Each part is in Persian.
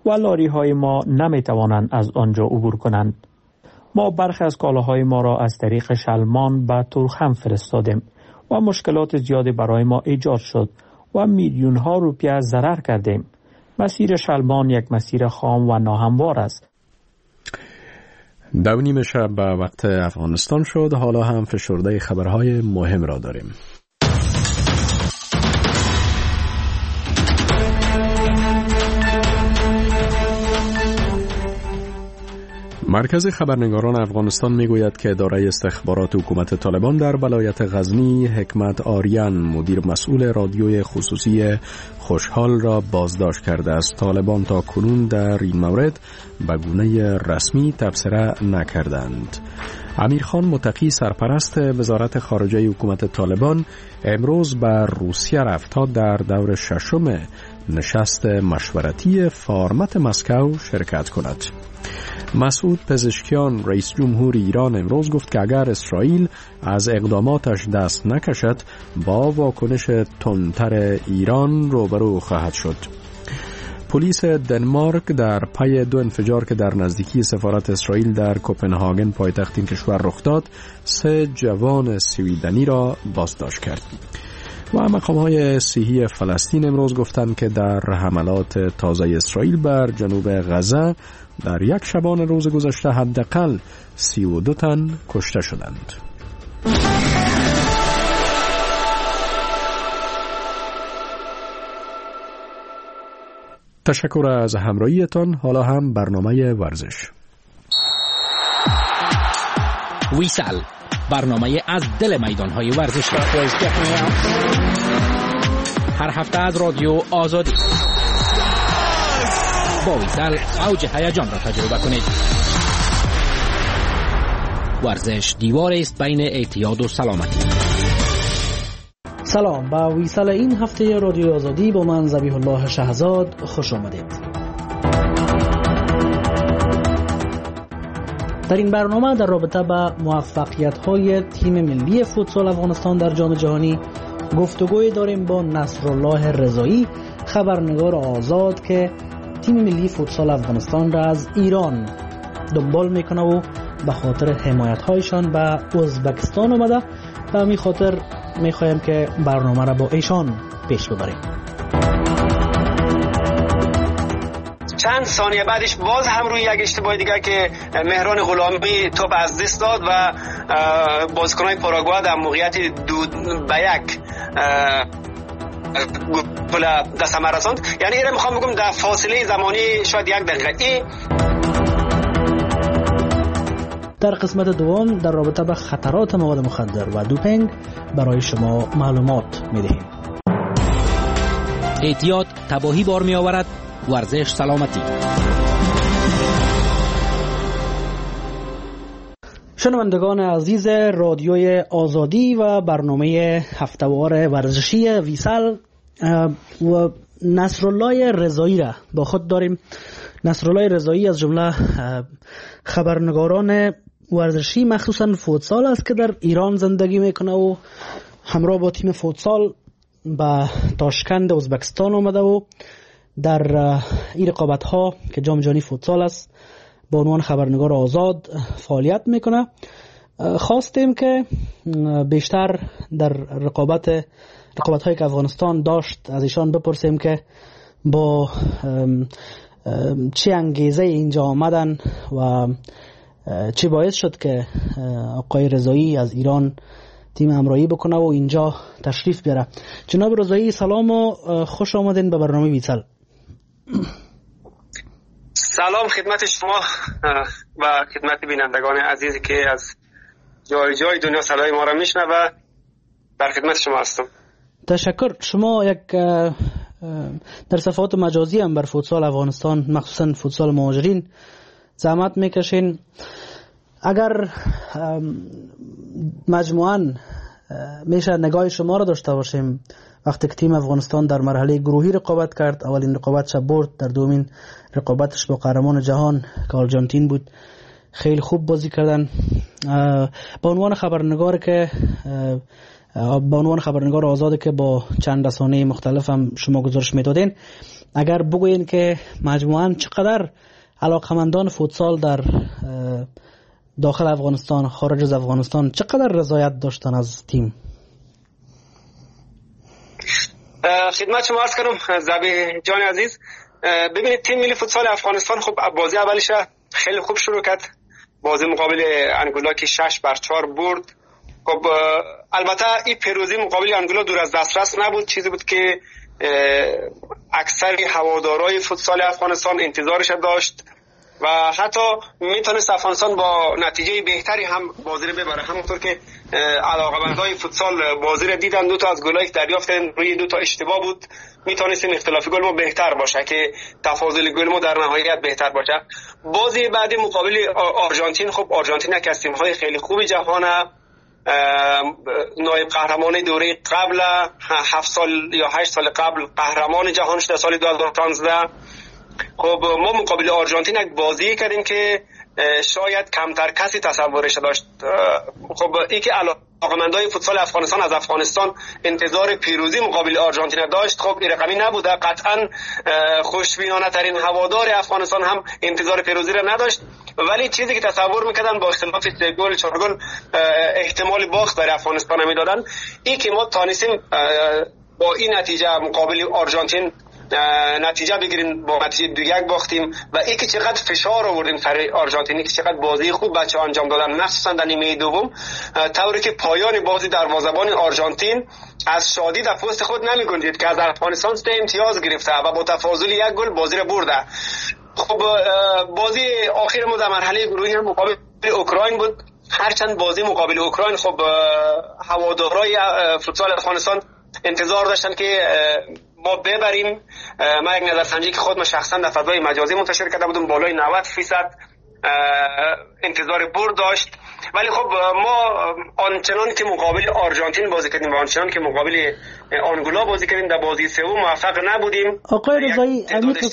و لاری های ما نمی توانند از آنجا عبور کنند. ما برخی از کالاهای ما را از طریق شلمان به تورخم فرستادیم و مشکلات زیادی برای ما ایجاد شد و میلیون ها روپیه ضرر کردیم. مسیر شلمان یک مسیر خام و ناهموار است. 2:30 شب به وقت افغانستان شد. حالا هم فشرده خبرهای مهم را داریم. مرکز خبرنگاران افغانستان میگوید که اداره استخبارات حکومت طالبان در ولایت غزنی حکمت آریان مدیر مسئول رادیوی خصوصی خوشحال را بازداشت کرده است. طالبان تا کنون در این مورد به گونه رسمی تبصره نکردند. امیرخان متقی سرپرست وزارت خارجه حکومت طالبان امروز به روسیه رفت تا در دور ششم نشست مشورتی فارمت مسکو شرکت کند. مسعود پزشکیان رئیس جمهور ایران امروز گفت که اگر اسرائیل از اقداماتش دست نکشد با واکنش تندتر ایران روبرو خواهد شد. پلیس دنمارک در پی 2 انفجار که در نزدیکی سفارت اسرائیل در کوپنهاگن پایتخت این کشور رخ داد 3 جوان سویدنی را بازداشت کرد. و مقام‌های صحی فلسطین امروز گفتند که در حملات تازه اسرائیل بر جنوب غزه در یک شبانه روز گذشته حداقل 32 تن کشته شدند. تشکر از همراهیتان. حالا هم برنامه ورزش. ویسال، برنامه از دل میدان‌های ورزشی. هر هفته از رادیو آزادی. با ویسال اوج هیجان را تجربه کنید. ورزش دیوار است بین اعتیاد و سلامتی. سلام، با ویسال این هفته رادیو آزادی با من ذبیح الله شهزاد خوش آمدید. در این برنامه در رابطه با موفقیت‌های تیم ملی فوتسال افغانستان در جام جهانی گفتگوی داریم با نصرالله رضایی، خبرنگار آزاد که تیم ملی فوتسال افغانستان را از ایران دنبال میکنه و به خاطر حمایت‌هایشان به ازبکستان اومده و همین خاطر میخوایم که برنامه را با ایشان پیش ببریم. چند ثانیه بعدش باز هم روی یک اشتباه دیگه که مهران غلامی توپ از دست داد و بازیکن‌های پاراگوئه در موقعیت 2-1 گل دست هم رساند. یعنی اینو میخوام بگم در فاصله زمانی شاید 1 دقیقه. در قسمت دوم در رابطه با خطرات مواد مخدر و دوپینگ برای شما معلومات میدهیم. اعتیاد تباهی بار می آورد، ورزش سلامتی. شنوندگان عزیز رادیوی آزادی و برنامه هفته‌وار ورزشی ویسال و نصرالله رضایی را با خود داریم. نصرالله رضایی از جمله خبرنگاران ورزشی مخصوصا فوتسال است که در ایران زندگی میکنه و همراه با تیم فوتسال به تاشکند ازبکستان آمده و در این رقابت ها که جام جهانی فوتسال است با عنوان خبرنگار آزاد فعالیت میکنه. خواستیم که بیشتر در رقابت هایی که افغانستان داشت از ایشان بپرسیم که با چه انگیزه اینجا آمدن و چه باعث شد که آقای رضایی از ایران تیم همراهی بکنه و اینجا تشریف بیاره. جناب رضایی سلام و خوش آمدین به برنامه ویسال. سلام خدمت شما و خدمت بینندگان عزیزی که از جای جای دنیا صدای ما را میشنوه و در خدمت شما هستم. تشکر. شما یک در صفحات مجازی هم بر فوتسال افغانستان مخصوصا فوتسال مهاجرین زحمت میکشین. اگر مجموعاً میشه نگاه شما را داشته باشیم وقتی که تیم افغانستان در مرحله گروهی رقابت کرد، اولین رقابتش برد، در دومین رقابتش با قهرمان جهان که آرژانتین بود خیلی خوب بازی کردن. با عنوان خبرنگار که به عنوان خبرنگار آزاد که با چند رسانه مختلف هم شما گزارش میدادین، اگر بگوین که مجموعاً چقدر علاقمندان فوتسال در داخل افغانستان، خارج از افغانستان چقدر رضایت داشتن از تیم؟ خدمت شما عرض کنم زبی جان عزیز، ببینید تیم ملی فوتسال افغانستان خب بازی اولش خیلی خوب شروع کرد، بازی مقابل انگولا که 6-4 برد. خب البته این پیروزی مقابل انگولا دور از دسترس نبود، چیزی بود که اکثر هوادارهای فوتسال افغانستان انتظارش داشت و حتی میتونست افغانستان با نتیجه بهتری هم بازی رو ببره. همونطور که علاقه‌مندای فوتسال بازی رو دیدن، 2 تا از گلایی که دریافت کردن روی 2 تا اشتباه بود، میتونست این اختلاف گل ما بهتر باشه که تفاضل گل ما در نهایت بهتر باشه. بازی بعدی مقابل آرژانتین، خب آرژانتین یک از تیم‌های خیلی خوب جهانه، نایب قهرمان دوره قبل 7 سال یا 8 سال قبل قهرمان جهان شده سال 2015. خب ما مقابل آرژانتین یک بازی کردیم که شاید کمتر کسی تصورش داشت. خب این که علاقه‌مندای فوتسال افغانستان از افغانستان انتظار پیروزی مقابل آرژانتین داشت، خب این رقمی نبوده. قطعا خوشبینانه ترین هوادار افغانستان هم انتظار پیروزی را نداشت، ولی چیزی که تصور میکردن با اختلاف 3 گل 4 گل احتمال باخت برای افغانستان میدادن، این که ما تانستیم با این نتیجه مقابل آرژانتین نتیجه بگیریم، با نتیجه 2-1 باختیم و این که چقدر فشار آوردیم سر آرژانتین، که چقدر بازی خوب بچه‌ها انجام دادن، مخصوصا در نیمه دوم، طوری که پایان بازی دروازه‌بان آرژانتین از شادی در پست خود نمی‌گنجید که از افغانستان 3 امتیاز گرفته و با تفاضل 1 گل بازی رو برده. خب بازی آخر ما در مرحله گروهی مقابل اوکراین بود. هرچند بازی مقابل اوکراین خب هوادارهای فوتسال افغانستان انتظار داشتن که ما ببریم. من یک نظرسنجی که خودم شخصا در فضای مجازی منتشر کرده بودم، بالای 90% انتظار برد داشت، ولی خب ما آنچنان که مقابل آرژانتین بازی کردیم و آنچنان که مقابل آنگولا بازی کردیم در بازی سوم موفق نبودیم. آقای رضایی،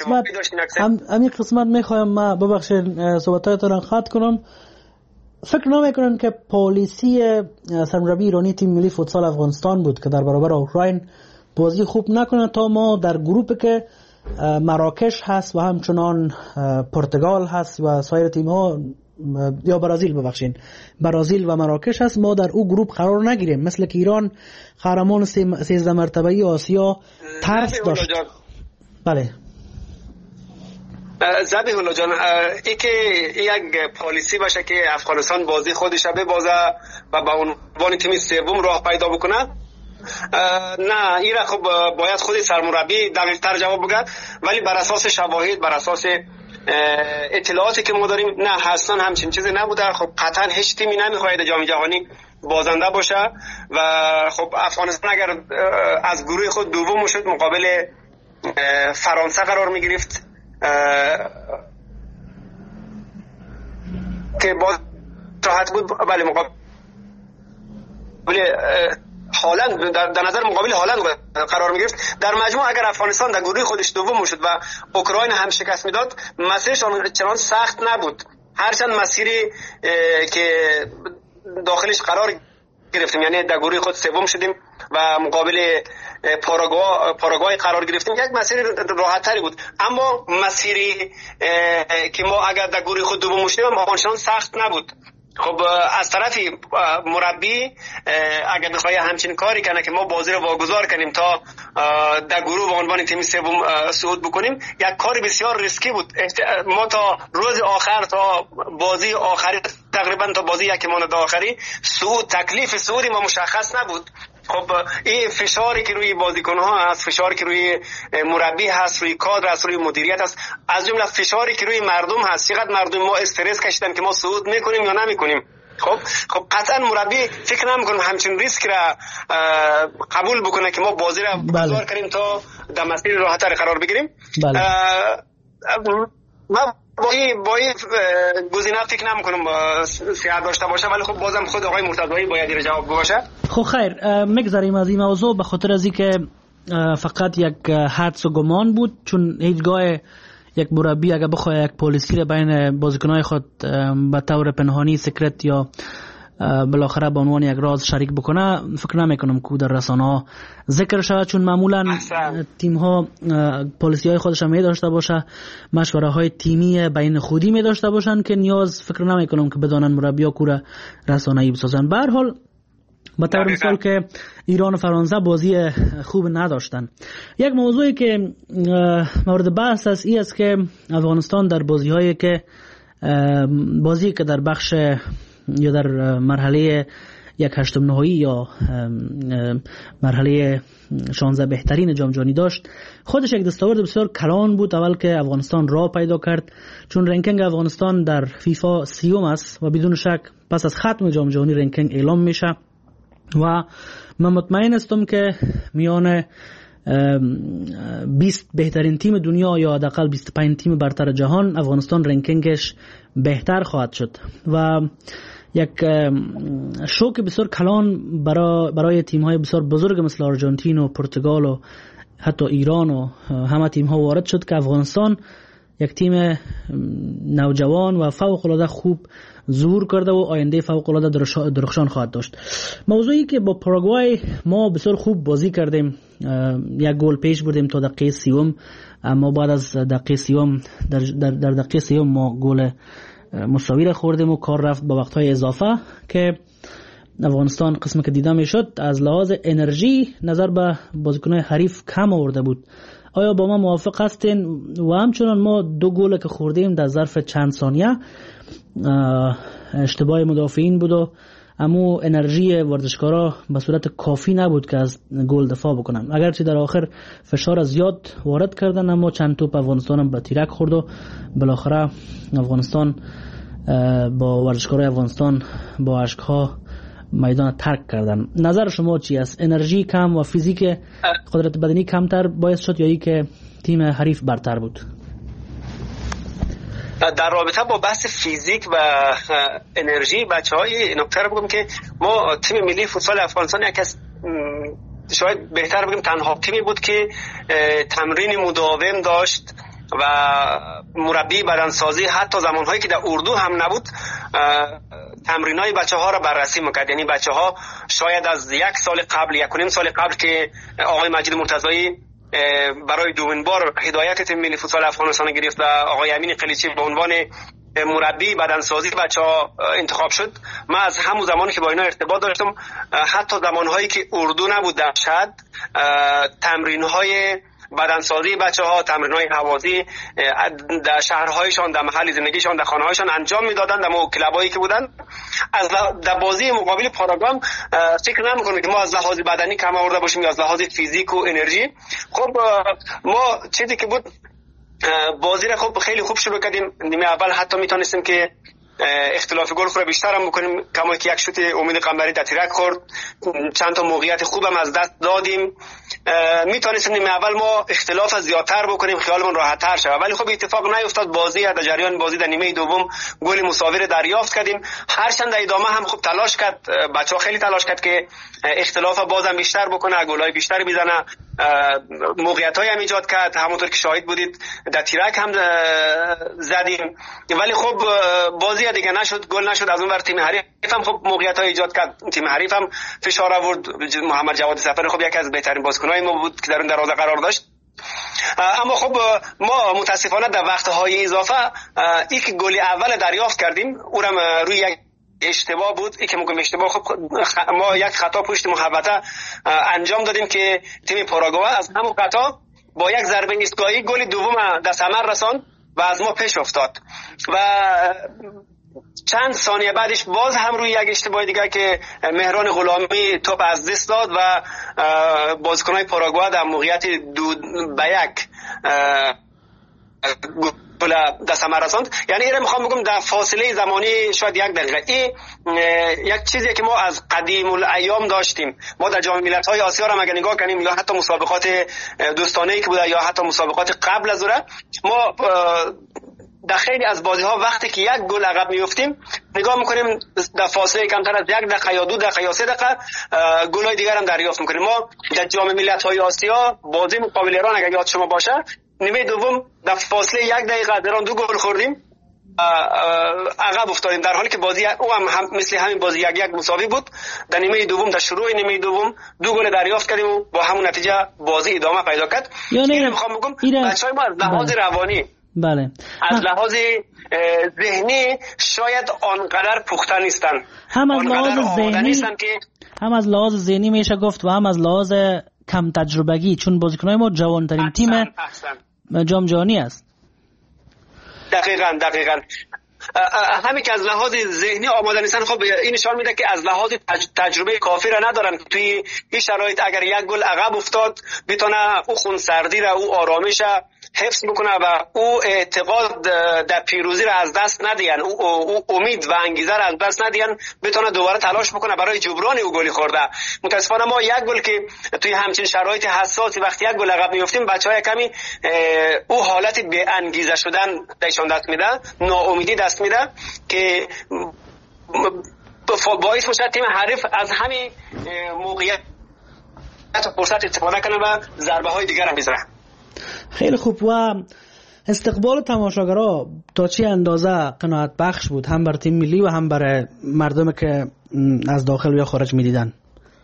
همین قسمت میخوایم ما ببخشید صحبتاتون را قطع کنم. فکر نمیکنن که پالیسی سرمربی ایرانی تیم ملی فوتسال افغانستان بود که در برابر اوکراین بازی خوب نکنه تا ما در گروپی که مراکش هست و همچنان پرتغال هست و سایر تیم ها یا برازیل و مراکش هست، ما در او گروپ قرار نگیریم، مثل که ایران قهرمان 13 مرتبه آسیا ترس داشت. بله زبیح الله جان، ای که یک پالیسی باشه که افغانستان بازی خودش ببازه و با عنوان تیم سوم راه پیدا بکنه، نه، این را خب باید خود سرمربی دقیق‌تر جواب بگه، ولی بر اساس شواهد، بر اساس اطلاعاتی که ما داریم، نه اصلا همچین چیزی نبوده. خب قطعا هیچ تیمی نمیخواهد جام جهانی بازنده باشه و خب افغانستان اگر از گروه خود دوم شد مقابل فرانسه قرار میگرفت که باز راحت بود، بله مقابل هالند در نظر مقابل هالند قرار میگرفت. در مجموع اگر افغانستان در گروه خودش دوم شد و اوکراین هم شکست میداد، مسیرش چنان سخت نبود، هرچند مسیری که داخلش قرار گرفتیم، یعنی در گروه خود سوم شدیم و مقابل پاراگوای قرار گرفتیم، یک مسیر راحت تری بود. اما مسیری که ما اگر در گروه خود دوم شدیم آنچنان سخت نبود. خب از طرفی مربی اگر بخواد همچین کاری کنه که ما بازی رو واگذار کنیم تا در گروه به عنوان تیم سوم صعود بکنیم، یک کاری بسیار ریسکی بود. ما تا روز آخر، تا بازی آخری، تقریبا تا بازی یک مانند آخری، تکلیف صعود ما مشخص نبود. خب این فشاری که روی بازیکن‌ها هست، فشاری که روی مربی هست، روی کادر هست، روی مدیریت هست، از جمله فشاری که روی مردم هست، چقدر مردم ما استرس کشیدن که ما صعود میکنیم یا نمیکنیم. خب قطعا مربی فکر نمیکنم همچین ریسک را قبول بکنه که ما بازی را گذار کنیم تا در مسیر راحت‌تر قرار بگیریم. ما با این گزینه فکر نمی‌کنم صحت داشته باشه، ولی خب بازم خود آقای مرتضایی باید این جواب باشه. خب خیر، میگذاریم از این موضوع به خاطر از اینکه فقط یک حدس و گمان بود، چون هیچگاه یک مربی اگر بخواد یک پالیسی را بین بازیکن‌های خود به طور پنهانی سکرت یا بالاخره به عنوان یک راز شریک بکنه، فکر نمیکنم که در رسانه ها ذکر شود، چون معمولا تیم ها پالیسی های خودش می داشته باشه، مشوره های تیمی بین خودی می داشته باشن که نیاز فکر نمیکنم که بدانن مربی ها کوره رسانه‌ای بسازن. به هر حال به طور مثال که ایران و فرانسه بازی خوب نداشتن. یک موضوعی که مورد بحث است این است که افغانستان در بازی که در بخش یا در مرحله 1/8 نهایی یا مرحله 16 بهترین جام جهانی داشت، خودش یک دستاورد بسیار کلان بود. اول که افغانستان راه پیدا کرد، چون رنکینگ افغانستان در فیفا 30 است و بدون شک پس از ختم جام جهانی رنکینگ اعلام میشه و من مطمئن هستم که میان 20 بهترین تیم دنیا یا حداقل 25 تیم برتر جهان افغانستان رنکینگش بهتر خواهد شد و یک شوک بسیار کلان برای تیم های بسیار بزرگ مثل آرژانتین و پرتغال و حتی ایران و همه تیم ها وارد شد که افغانستان یک تیم نوجوان و فوق العاده خوب ظهور کرده و آینده فوق العاده درخشان خواهد داشت. موضوعی که با پاراگوای ما بسیار خوب بازی کردیم، یک گل پیش بردیم تا دقیقه 30، اما بعد از دقیقه 30 در دقیقه 30 ما گل مساوی را خوردیم و کار رفت با وقت‌های اضافه که افغانستان قسمی که دیده میشد از لحاظ انرژی نظر به بازیکن‌های حریف کم آورده بود. آیا با ما موافق هستین؟ و همچنان ما 2 گل که خوردیم در ظرف چند ثانیه اشتباه مدافعین بود و اما انرژی ورزشکارا به صورت کافی نبود که از گل دفاع بکنن. اگرچه در آخر فشار زیاد وارد کردن اما چند توپ افغانستان هم به تیرک خورد و بالاخره افغانستان با ورزشکارای افغانستان با اشک‌ها میدان ترک کردن. نظر شما چی است؟ انرژی کم و فیزیک قدرت بدنی کمتر باعث شد یا ای که تیم حریف برتر بود؟ در رابطه با بحث فیزیک و انرژی بچه‌های نکته رو بگم که ما تیم ملی فوتبال افغانستان یک از شاید بهتر بگم تنها تیمی بود که تمرین مداوم داشت و مربی بدنسازی حتی زمانهایی که در اردو هم نبود تمرینای بچه‌ها را بررسی می‌کرد. یعنی بچه‌ها شاید از 1 سال قبل 1.5 سال قبل که آقای مجید مرتضایی برای دومین بار هدایت تیم ملی فوتبال افغانستان گرفت و آقای امین قلیچی به عنوان مربی بدنسازی بچه‌ها انتخاب شد، من از همون زمانی که با اینا ارتباط داشتم حتی زمانهایی که اردو نبود در شهر تمرین‌های بدنسازی بچه‌ها، تمرین‌های هوازی در شهرهایشان، در محل زندگیشان، در خانه‌هایشان انجام می‌دادند. در کلابایی که بودن از در بازی مقابل پاراگوام فکر نمی‌کنم که ما از لحاظ بدنی کم آورده باشیم یا از لحاظ فیزیک و انرژی. خب ما چیزی که بود بازی را خب خیلی خوب شروع کردیم. نیمه اول حتی میتونستیم که اختلاف گل رو بیشتر هم بکنیم، کما که یک شوت امید قمری در تیرک خورد، چند تا موقعیت خوبم از دست دادیم. میتونستیم نیمه اول ما اختلاف زیادتر بکنیم، خیالمون راحت‌تر شه، ولی خب اتفاق نیفتاد. بازی در جریان بازی در نیمه دوم گل مساوی دریافت کردیم. هرچند در ادامه هم خوب تلاش کرد، بچه‌ها خیلی تلاش کرد که اختلاف بازم بیشتر بکنه، گل‌های بیشتری بزنه، موقعیت‌های هم ایجاد کرد، همونطور که شاهد بودید در تیرک هم زدیم. ولی خب بازی دیگه نشد، گل نشد. از اون ور تیم حریف هم خب موقعیت‌های ایجاد کرد، تیم حریف هم فشار آورد. محمد جواد سفری خب یکی از بهترین بازیکن‌های ما بود که در اون دروازه قرار داشت. اما خب ما متاسفانه در وقت‌های اضافه یک گل اول دریافت کردیم، اونم روی یک اشتباه بود. این که میگم اشتباه، خب ما یک خطا پشت محوطه انجام دادیم که تیم پاراگوئه از همون خطا با یک ضربه ایستگاهی گل دوم در ثمر رساند و از ما پیش افتاد و چند ثانیه بعدش باز هم روی یک اشتباه دیگه که مهران غلامی توپ از دست داد و بازیکن‌های پاراگوئه در موقعیت 2-1 گل در ثمر رساند. یعنی اینو میخوام بگم در فاصله زمانی شاید 1 دقیقه. این یک چیزی که ما از قدیم الایام داشتیم. ما در جام ملت‌های آسیا رو اگه نگاه کنیم یا حتی مسابقات دوستانه‌ای که بوده یا حتی مسابقات قبل از اون، ما در خیلی از بازی‌ها وقتی که 1 گل عقب میافتیم نگاه میکنیم در فاصله کمتر از 1 دقیقه یا 2 دقیقه یا 3 دقیقه گل‌های دیگر هم دریافت میکنیم. ما در جام ملت‌های آسیا بازی مقابل ایران اگه یاد شما باشه نیمه دوم در فاصله 1 دقیقه در آن 2 گل خوردیم عقب افتادیم، در حالی که بازی او هم مثل همین بازی یک مساوی بود. در نیمه دوم، در شروع نیمه دوم 2 گل دریافت کردیم و با همون نتیجه بازی ادامه پیدا کرد. یعنی میخوام بگم بچهای ما از لحاظ روانی، بله، از لحاظ ذهنی شاید آنقدر پخته نیستن، هم از لحاظ ذهنی که هم از لحاظ ذهنی میشه گفت و هم از لحاظ کم تجربگی، چون بازیکنای ما جوانترین تیم جام جهانی است. دقیقاً همین که از لحاظ ذهنی آماده نیستن، خب این نشان میده که از لحاظ تجربه کافی را ندارن. توی این شرایط اگر یک گل عقب افتاد بتونه او خونسردی را، او آرامش حفظ بکنه و او اعتقاد در پیروزی را از دست ندین، او امید و انگیزه را از دست ندین، بتونه دوباره تلاش بکنه برای جبران او گلی خورده. متاسفانه ما یک گل که توی همچین شرایط حساسی وقتی یک گل عقب میافتیم، بچهای کمی او حالت بی انگیزه شدن دایشان دست میده، ناامیدی دست میده که باعث میشه تیم حریف از همین موقعیت فرصت استفاده کنه و ضربه های دیگر هم بزنه. خیلی خوب. و استقبال تماشاگرها تا چه اندازه قناعت بخش بود، هم بر تیم ملی و هم برای مردم که از داخل و یا خارج میدیدن؟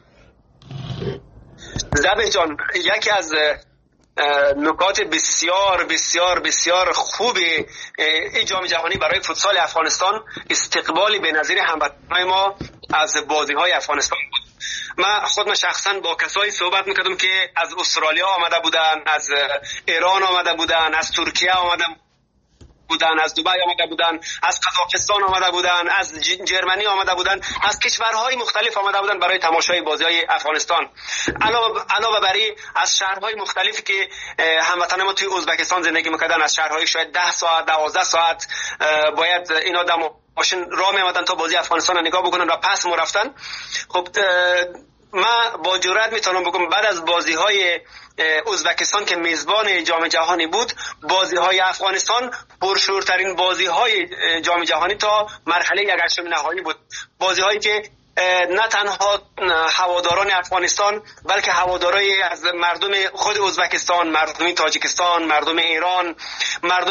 زبه جان، یکی از نکات بسیار بسیار بسیار خوب این جام جهانی برای فوتسال افغانستان استقبالی بنظیر هموطنان ما از بازی‌های افغانستان بود. من شخصا با کسایی صحبت میکردم که از استرالیا آمده بودن، از ایران آمده بودن، از ترکیه آمده بودن، از دبی آمده بودن، از قزاقستان آمده بودن، از جرمنی آمده بودن، از کشورهای مختلف آمده بودن برای تماشای بازی‌های افغانستان. علاوه بر این از شهرهای مختلفی که هموطنان ما توی ازبکستان زندگی میکردن، از شهرهای شاید 10 ساعت 12 ساعت باید اینا ماشین راه می‌آمدن تا بازی افغانستان رو نگاه بکنن و پس رفتن. خب من با جرئت میتونم بگم بعد از بازی‌های ازبکستان که میزبان جام جهانی بود، بازی‌های افغانستان پرشورترین بازی‌های جام جهانی تا مرحله 1/8 نهایی بود. بازی‌هایی که نه تنها هواداران افغانستان بلکه هوادارای از مردم خود ازبکستان، مردم تاجیکستان، مردم ایران، مردم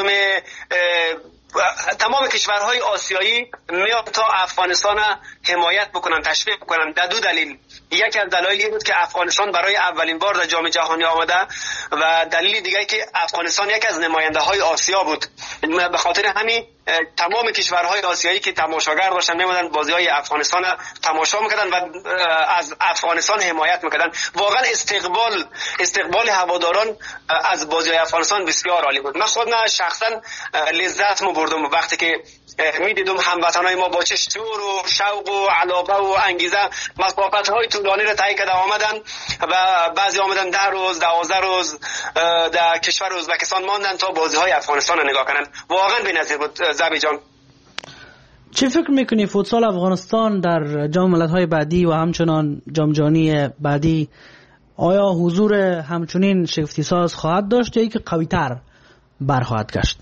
تمام کشورهای آسیایی میان تا افغانستان حمایت بکنن، تشویق بکنن. در 2 دلیل. یکی از دلایل این بود که افغانستان برای اولین بار در جام جهانی آمده و دلیل دیگری که افغانستان یکی از نماینده های آسیا بود. به خاطر همین تمام کشورهای آسیایی که تماشاگر داشتن میمدن بازی‌های افغانستان تماشا میکردن و از افغانستان حمایت میکردن. واقعا استقبال هواداران از بازی‌های افغانستان بسیار عالی بود. من خودم شخصا لذت بردم وقتی که میدیدم هموطنای ما با چه شور و شوق و علاقه و انگیزه مسافت‌های طولانی را طی کرده آمدن و بعضی آمدن 10 روز 12 روز در کشور ازبکستان ماندن تا بازی‌های افغانستان را نگاه کنن. واقعا بی‌نظیر بود. زبی جان، چه فکر میکنی فوتسال افغانستان در جام ملت‌های بعدی و همچنان جام جهانی بعدی آیا حضور همچنین شگفتی ساز خواهد داشت یا اینکه قوی‌تر برخواهد گشت؟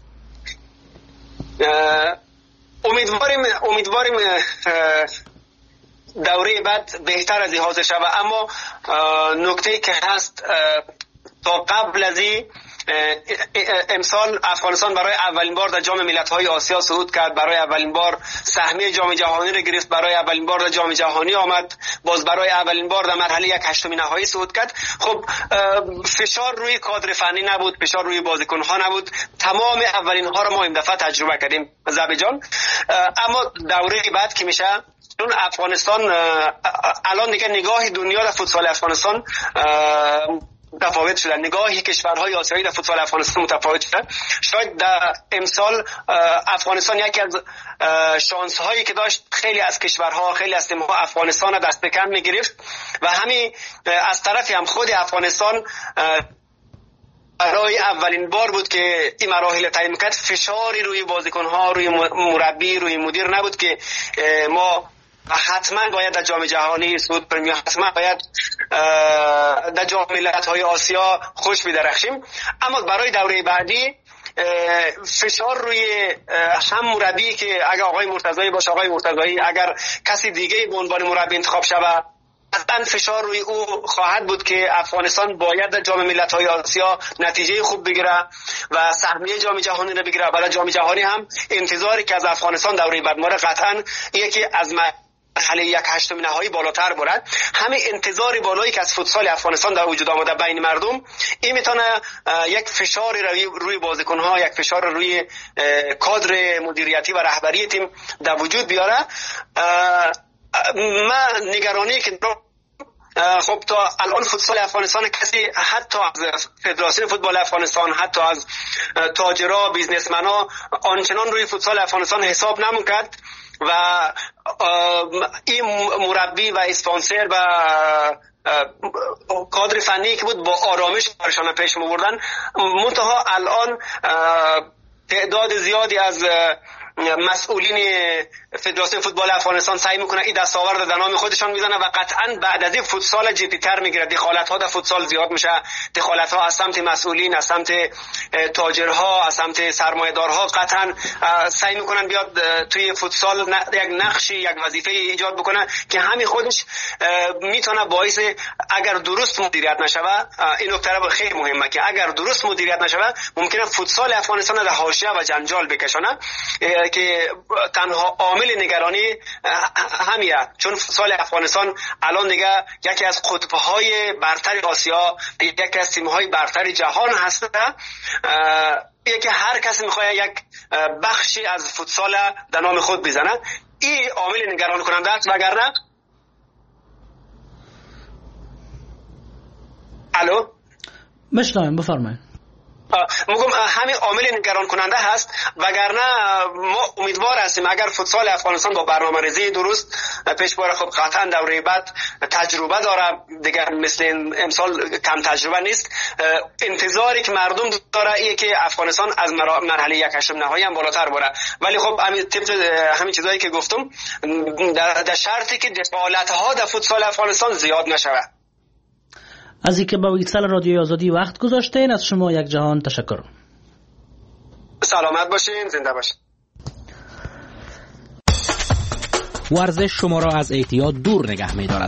امیدواریم دوره بعد بهتر از این حاضر شود، اما نکته که هست تا قبل از این امسال افغانستان برای اولین بار در جام ملت‌های آسیا صعود کرد، برای اولین بار سهمیه جام جهانی را گرفت، برای اولین بار در جام جهانی آمد، باز برای اولین بار در مرحله 1/8 نهایی صعود کرد. خب فشار روی کادر فنی نبود، فشار روی بازیکن‌ها نبود، تمام اولین ها را ما این دفعه تجربه کردیم زبی جان. اما دوره بعد که میشه، چون افغانستان الان دیگه نگاه دنیا در فوتسال افغانستان متفاوت شده، نگاهی کشورهای آسیایی در فوتبال افغانستان متفاوت شده. شاید در امسال افغانستان یکی از شانس هایی که داشت، خیلی از کشورها، خیلی از تیم‌ها افغانستان را دست به کم می‌گرفت و همین از طرفی هم خود افغانستان برای اولین بار بود که این مراحل طی می‌کرد. فشاری روی بازیکن‌ها، روی مربی، روی مدیر نبود که ما حتما باید در جام جهانی صعود کنیم یا حتما باید در جام ملت‌های آسیا خوش بدرخشیم. اما برای دوره بعدی فشار روی هم مربی که اگر آقای مرتضایی باشه، آقای مرتضایی، اگر کسی دیگه به عنوان مربی انتخاب شود قطعا فشار روی او خواهد بود که افغانستان باید در جام ملت‌های آسیا نتیجه خوب بگیره و سهمیه جام جهانی را بگیره. برای جام جهانی هم انتظاری که از افغانستان دوره بعد ما قطعا یکی از مرحله 1/8 نهایی بالاتر برد. همین انتظار بالایی که از فوتسال افغانستان در وجود آمده بین مردم، این میتونه یک فشار روی بازیکن‌ها، یک فشار روی کادر مدیریتی و رهبری تیم در وجود بیاره. من نگرانی که خب تا الان فوتسال افغانستان کسی حتی از فدراسیون فوتبال افغانستان، حتی از تاجرها، بیزنسمن‌ها آنچنان روی فوتسال افغانستان حساب نمی‌کرد و این مربی و اسپانسر و کادر فنی که بود با آرامش برشان پیش می‌بردن. منتها الان تعداد زیادی از مسئولین فدراسیون فوتبال افغانستان سعی میکنه این دستاورد در نام خودشان میزنه و قطعا بعد از این فوتسال جدی تر میگیره. دخالت ها در فوتسال زیاد میشه، دخالت ها از سمت مسئولین، از سمت تاجرها، از سمت سرمایه‌دارها قطعا سعی میکنن بیاد توی فوتسال یک نقشی، یک وظیفه ایجاد بکنه که همین خودش میتونه باعث اگر درست مدیریت نشوه، این نکته خیلی مهمه که اگر درست مدیریت نشوه ممکنه فوتسال افغانستان در حاشیه و جنجال بکشونه که تنها عامل نگرانی همیه، چون فوتسال افغانستان الان دیگه یکی از قطب‌های برتر آسیا، یکی از تیم‌های برتر جهان هست. یکی هر کسی می‌خواد یک بخشی از فوتسال در نام خود بزنه. این عامل نگران کننده است. وگرنه الو مشنویم، بفرمایید. میگم همین عامل نگران کننده هست. وگرنه ما امیدوار هستیم اگر فوتسال افغانستان با برنامه‌ریزی درست پیش بره، خب قطعا دوره بعد تجربه داره دیگر، مثل امسال کم تجربه نیست. انتظاری که مردم داره اینه که افغانستان از مرحله 1/8 نهایی هم بالاتر بره، ولی خب همین چیزایی که گفتم در شرطی که دخالت‌ها در فوتسال افغانستان زیاد نشود. از اینکه با ویتسال رادیوی آزادی وقت گذاشتین، از شما یک جهان تشکر. سلامت باشین، زنده باشین. ورزش شما را از اعتیاد دور نگه می‌دارد.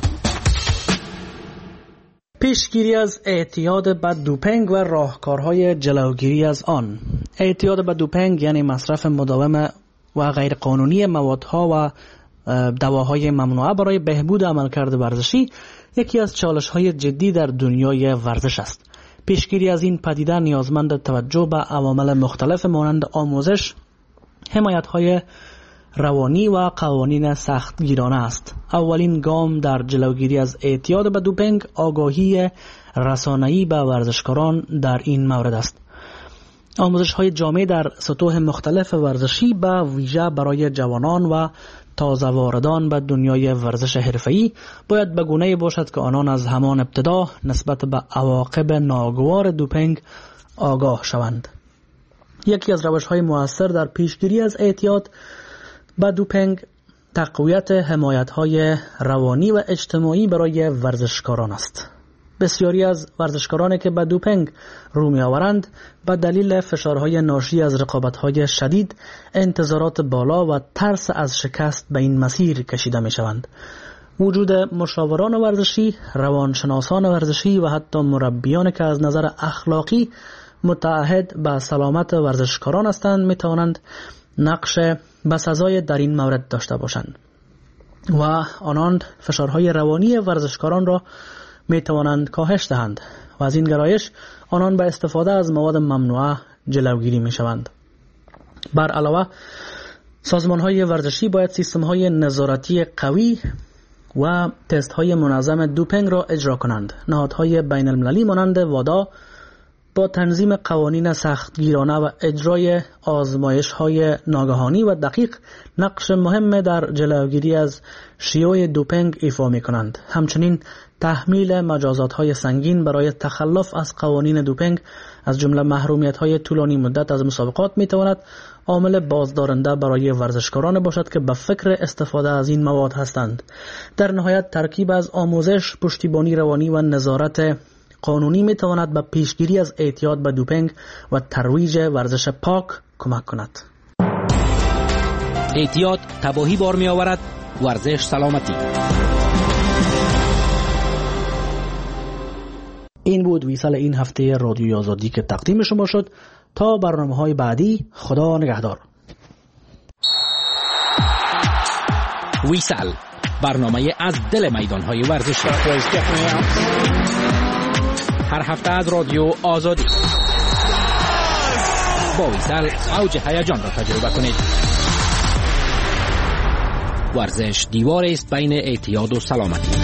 پیشگیری از اعتیاد به دوپینگ و راهکارهای جلوگیری از آن. اعتیاد به دوپینگ یعنی مصرف مداوم و غیرقانونی موادها و دواهای ممنوعه برای بهبود عملکرد ورزشی یکی از چالش‌های جدی در دنیای ورزش است. پیشگیری از این پدیده نیازمند توجه به عوامل مختلف مانند آموزش، حمایت‌های روانی و قوانین سختگیرانه است. اولین گام در جلوگیری از اعتیاد به دوپینگ آگاهی رسانه‌ای به ورزشکاران در این مورد است. آموزش‌های جامع در سطوح مختلف ورزشی به ویژه برای جوانان و تازه واردان به دنیای ورزش حرفه‌ای باید به گونه‌ای باشد که آنان از همان ابتدا نسبت به عواقب ناگوار دوپینگ آگاه شوند. یکی از روش‌های مؤثر در پیشگیری از اعتیاد به دوپینگ تقویت حمایت‌های روانی و اجتماعی برای ورزشکاران است. بسیاری از ورزشکارانی که به دوپینگ رو می‌آورند به دلیل فشارهای ناشی از رقابت‌های شدید، انتظارات بالا و ترس از شکست به این مسیر کشیده می‌شوند. وجود مشاوران ورزشی، روانشناسان ورزشی و حتی مربیان که از نظر اخلاقی متعهد به سلامت ورزشکاران هستند می‌توانند نقش بسزای در این مورد داشته باشند و آنان فشارهای روانی ورزشکاران را می توانند کاهش دهند و از این گرایش آنان به استفاده از مواد ممنوعه جلوگیری می شوند. بر علاوه سازمان های ورزشی باید سیستم های نظارتی قوی و تست های منظم دوپینگ را اجرا کنند. نهادهای بین المللی مانند وادا با تنظیم قوانین سختگیرانه و اجرای آزمایش های ناگهانی و دقیق نقش مهم در جلوگیری از شیوع دوپینگ ایفا می کنند. همچنین تحمیل مجازات های سنگین برای تخلف از قوانین دوپینگ از جمله محرومیت های طولانی مدت از مسابقات می تواند عامل بازدارنده برای ورزشکاران باشد که به فکر استفاده از این مواد هستند. در نهایت ترکیب از آموزش، پشتیبانی روانی و نظارت قانونی می تواند به پیشگیری از اعتیاد به دوپینگ و ترویج ورزش پاک کمک کند. اعتیاد تباهی بار می آورد، ورزش سلامتی. بود ویسال این هفته رادیوی آزادی که تقدیم شما شد. تا برنامه‌های بعدی، خدا نگهدار. ویسال، برنامه از دل میدان‌های ورزشی، هر هفته از رادیو آزادی. با ویسال اوج هیجان را تجربه کنید. ورزش دیوار است بین اعتیاد و سلامتی.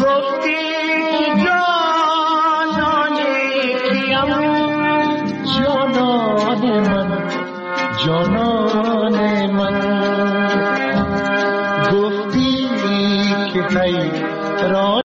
گفتی جانانی کیم، جانان من، جانان